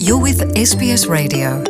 You're with SBS Radio.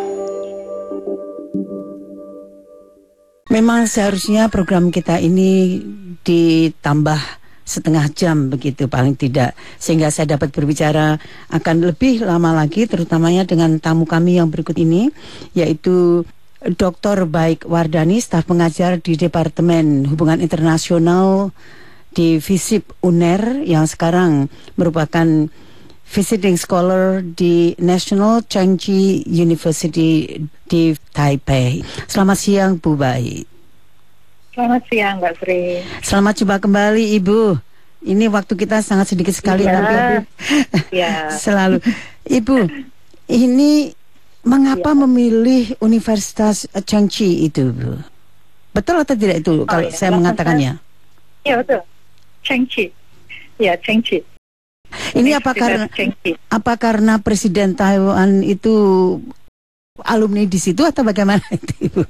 Memang seharusnya program kita ini ditambah setengah jam begitu paling tidak, sehingga saya dapat berbicara akan lebih lama lagi, terutamanya dengan tamu kami yang berikut ini, yaitu Dr. Baik Wardani, staf pengajar di Departemen Hubungan Internasional di FISIP UNER, yang sekarang merupakan visiting scholar di National Cheng Chi University di Taipei. Selamat siang, Bu Baik. Selamat siang, Mbak Sri. Selamat jumpa kembali, Ibu. Ini waktu kita sangat sedikit sekali. Ya. Selalu. Ibu, ini mengapa memilih Universitas Cheng Chi itu, Bu? Betul atau tidak itu kalau saya mengatakannya? Iya, betul. Cheng Chi. Ya, Cheng Chi. Ini apa karena Presiden Taiwan itu alumni di situ atau bagaimana itu, Ibu?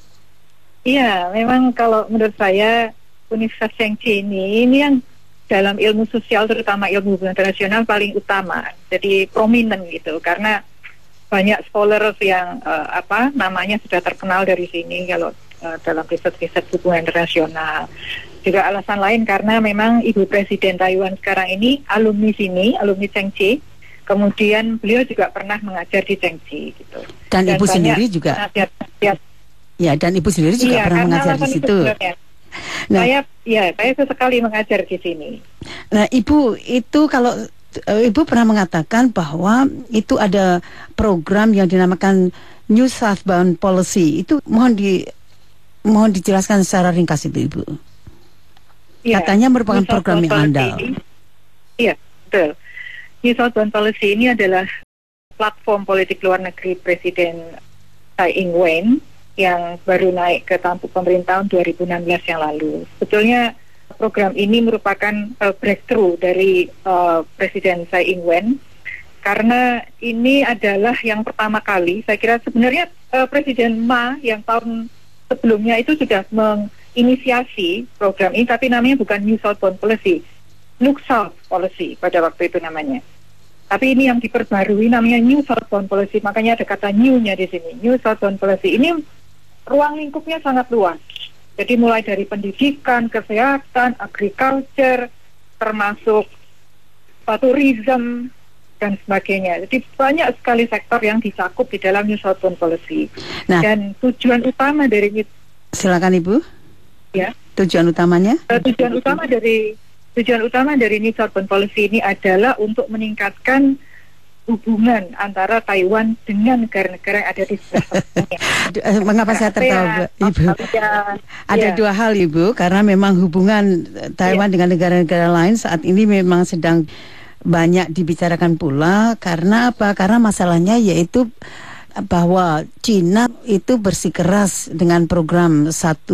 Iya, memang kalau menurut saya Universitas Cheng Chi ini yang dalam ilmu sosial, terutama ilmu hubungan internasional, paling utama. Jadi prominent gitu, karena banyak scholars yang namanya sudah terkenal dari sini kalau dalam riset-riset hubungan internasional. Juga alasan lain karena memang Ibu Presiden Taiwan sekarang ini alumni sini, alumni Cheng Chi. Kemudian beliau juga pernah mengajar di Cheng Chi gitu. Dan Ibu sendiri juga. Ya, dan Ibu sendiri juga pernah mengajar di situ. Nah, saya sesekali mengajar di sini. Nah, Ibu itu kalau Ibu pernah mengatakan bahwa itu ada program yang dinamakan New Southbound Policy. Itu mohon dijelaskan secara ringkas itu, Ibu. Ya, katanya merupakan program yang andal. Iya, betul. New Southbound Policy ini adalah platform politik luar negeri Presiden Tsai Ing-wen yang baru naik ke tampuk pemerintah tahun 2016 yang lalu. Sebetulnya program ini merupakan breakthrough dari Presiden Tsai Ing-wen, karena ini adalah yang pertama kali, saya kira sebenarnya Presiden Ma yang tahun sebelumnya itu sudah menginisiasi program ini, tapi namanya bukan New Southbound Policy, Look South Policy pada waktu itu namanya. Tapi ini yang diperbarui namanya New Southbound Policy, makanya ada kata new-nya di sini. New Southbound Policy ini ruang lingkupnya sangat luas. Jadi mulai dari pendidikan, kesehatan, agriculture, termasuk tourism dan sebagainya. Jadi banyak sekali sektor yang dicakup di dalam New Southbound Policy. Nah, dan tujuan utama dari silakan Ibu. Ya. Tujuan utamanya? Tujuan utama dari New Southbound Policy ini adalah untuk meningkatkan hubungan antara Taiwan dengan negara-negara yang ada di sekitarnya. Mengapa saya tertawa, Ibu? Ada dua hal, Ibu, karena memang hubungan Taiwan dengan negara-negara lain saat ini memang sedang banyak dibicarakan pula. Karena apa? Karena masalahnya yaitu bahwa Cina itu bersikeras dengan program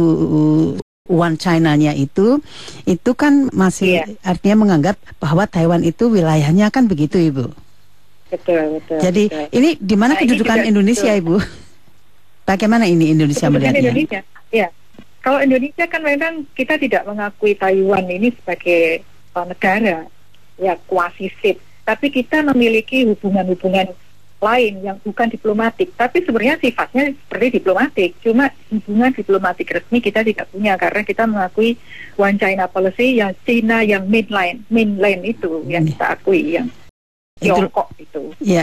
One China-nya itu kan masih artinya menganggap bahwa Taiwan itu wilayahnya, kan begitu, Ibu? Betul. Jadi ini di mana kedudukan Indonesia, Ibu? Bagaimana ini Indonesia melihatnya? Indonesia, ya. Kalau Indonesia kan memang kita tidak mengakui Taiwan ini sebagai negara, ya quasi-state. Tapi kita memiliki hubungan-hubungan lain yang bukan diplomatik, tapi sebenarnya sifatnya seperti diplomatik. Cuma hubungan diplomatik resmi kita tidak punya, karena kita mengakui One China Policy yang China yang mainland itu yang kita akui, yang Tiongkok itu. Ya,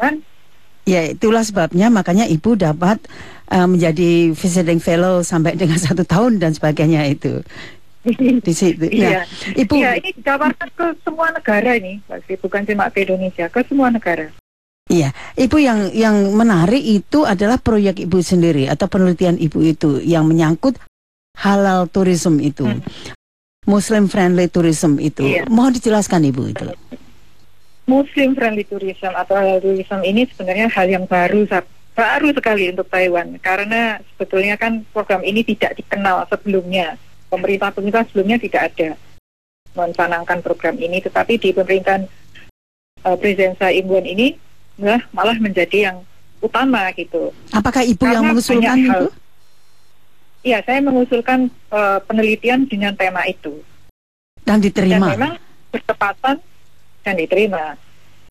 itulah sebabnya makanya Ibu dapat menjadi visiting fellow sampai dengan 1 tahun dan sebagainya itu. Di situ. Nah, Ibu, ini ditawarkan ke semua negara ini, bukan cuma ke Indonesia, ke semua negara. Iya, Ibu, yang menarik itu adalah proyek Ibu sendiri atau penelitian Ibu itu yang menyangkut halal tourism itu, Muslim friendly tourism itu. Iya. Mohon dijelaskan, Ibu, itu. Muslim friendly tourism atau halal tourism ini sebenarnya hal yang baru sekali untuk Taiwan, karena sebetulnya kan program ini tidak dikenal sebelumnya. Pemerintah sebelumnya tidak ada mencanangkan program ini, tetapi di pemerintahan Presiden Tsai Ing-wen ini malah menjadi yang utama gitu. Apakah Ibu karena yang mengusulkan itu? Iya, saya mengusulkan penelitian dengan tema itu. Dan diterima. Dan memang bertepatan dan diterima.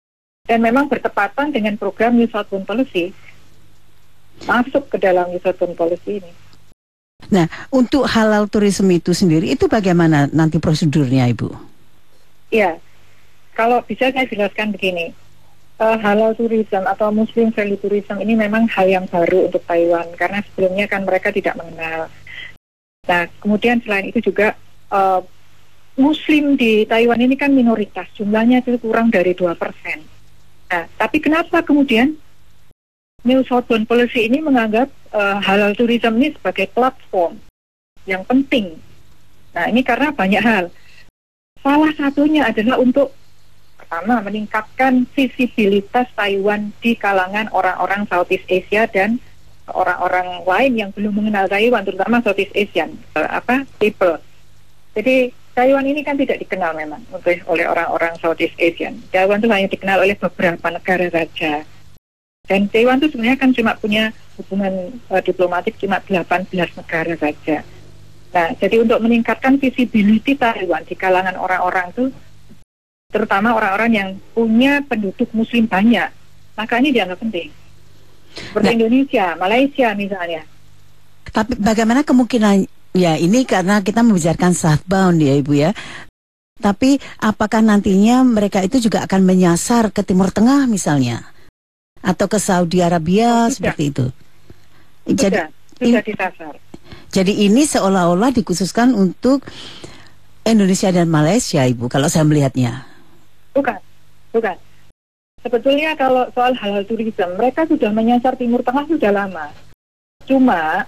dan memang bertepatan dengan program New Southbound Policy, masuk ke dalam New Southbound Policy ini. Nah, untuk halal tourism itu sendiri, itu bagaimana nanti prosedurnya, Ibu? Ya, kalau bisa saya jelaskan begini, halal tourism atau Muslim friendly tourism ini memang hal yang baru untuk Taiwan, karena sebelumnya kan mereka tidak mengenal. Nah, kemudian selain itu juga Muslim di Taiwan ini kan minoritas, jumlahnya itu kurang dari 2%. Nah, tapi kenapa kemudian New Southbound Policy ini menganggap halal tourism ini sebagai platform yang penting? Nah, ini karena banyak hal. Salah satunya adalah untuk pertama meningkatkan visibilitas Taiwan di kalangan orang-orang Southeast Asia dan orang-orang lain yang belum mengenal Taiwan, terutama Southeast Asian people. Jadi Taiwan ini kan tidak dikenal memang oleh orang-orang Southeast Asian. Taiwan itu hanya dikenal oleh beberapa negara saja. Dan Taiwan itu sebenarnya kan cuma punya hubungan diplomatik cuma 18 negara saja. Nah, jadi untuk meningkatkan visibility Taiwan di kalangan orang-orang itu, terutama orang-orang yang punya penduduk Muslim banyak, maka ini dianggap penting. Seperti Indonesia, Malaysia misalnya. Tapi bagaimana kemungkinan, ya ini karena kita membicarakan southbound ya Ibu ya, tapi apakah nantinya mereka itu juga akan menyasar ke Timur Tengah misalnya, atau ke Saudi Arabia seperti itu? Sudah disasar. Jadi ini seolah-olah dikhususkan untuk Indonesia dan Malaysia, Ibu, kalau saya melihatnya. Bukan. Sebetulnya kalau soal halal tourism, mereka sudah menyasar Timur Tengah sudah lama. Cuma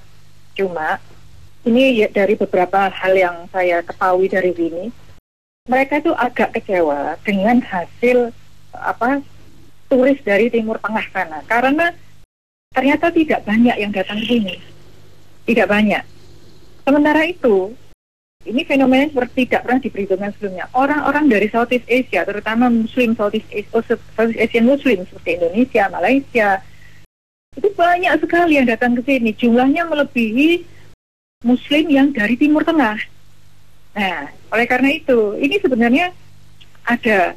ini dari beberapa hal yang saya ketahui dari sini, mereka itu agak kecewa dengan hasil turis dari Timur Tengah sana, karena ternyata tidak banyak yang datang ke sini. Tidak banyak. Sementara itu, ini fenomena seperti tidak pernah diperhitungkan sebelumnya. Orang-orang dari Southeast Asia, terutama Muslim Southeast Asian Muslim seperti Indonesia, Malaysia, itu banyak sekali yang datang ke sini. Jumlahnya melebihi Muslim yang dari Timur Tengah. Nah, oleh karena itu, ini sebenarnya ada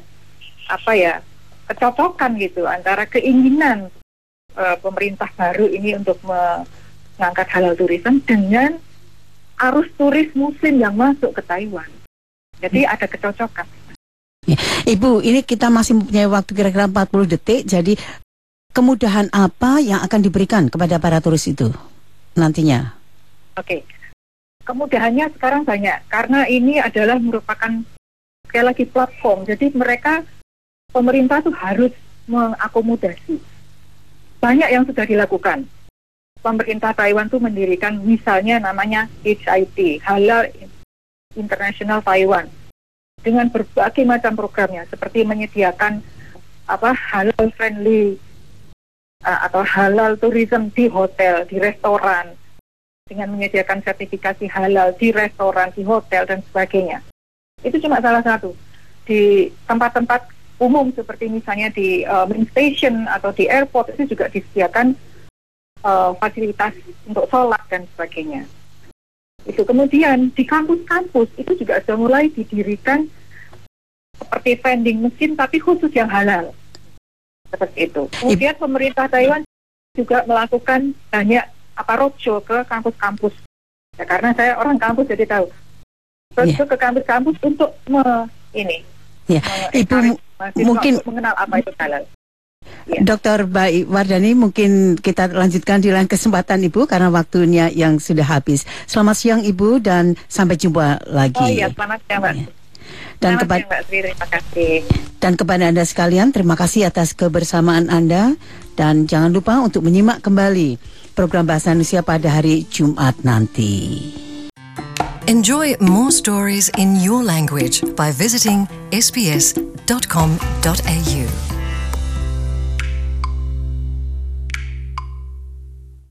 kecocokan gitu antara keinginan pemerintah baru ini untuk mengangkat halal tourism dengan arus turis Muslim yang masuk ke Taiwan. Jadi ada kecocokan. Ya, Ibu, ini kita masih mempunyai waktu kira-kira 40 detik. Jadi kemudahan apa yang akan diberikan kepada para turis itu nantinya? Oke. Kemudahannya sekarang banyak karena ini adalah merupakan sekali lagi platform. Jadi pemerintah tuh harus mengakomodasi. Banyak yang sudah dilakukan. Pemerintah Taiwan tuh mendirikan misalnya namanya HIT, Halal International Taiwan, dengan berbagai macam programnya seperti menyediakan halal friendly atau halal tourism di hotel, di restoran, dengan menyediakan sertifikasi halal di restoran, di hotel dan sebagainya. Itu cuma salah satu. Di tempat-tempat umum seperti misalnya di main station atau di airport itu juga disediakan fasilitas untuk sholat dan sebagainya. Itu kemudian di kampus-kampus itu juga sudah mulai didirikan seperti vending machine tapi khusus yang halal. Seperti itu. Kemudian pemerintah Taiwan juga melakukan banyak roadshow ke kampus-kampus. Ya, karena saya orang kampus jadi tahu. Roadshow ke kampus-kampus untuk Ibu mungkin mengenal apa itu halal. Ya. Dr. Baik Wardani, mungkin kita lanjutkan di lain kesempatan Ibu karena waktunya yang sudah habis. Selamat siang Ibu dan sampai jumpa lagi. Oh iya, selamat siang Mbak. Dan Mbak Sri, terima kasih. Dan kepada Anda sekalian, terima kasih atas kebersamaan Anda dan jangan lupa untuk menyimak kembali program Bahasa Indonesia pada hari Jumat nanti. Enjoy more stories in your language by visiting sbs.com.au.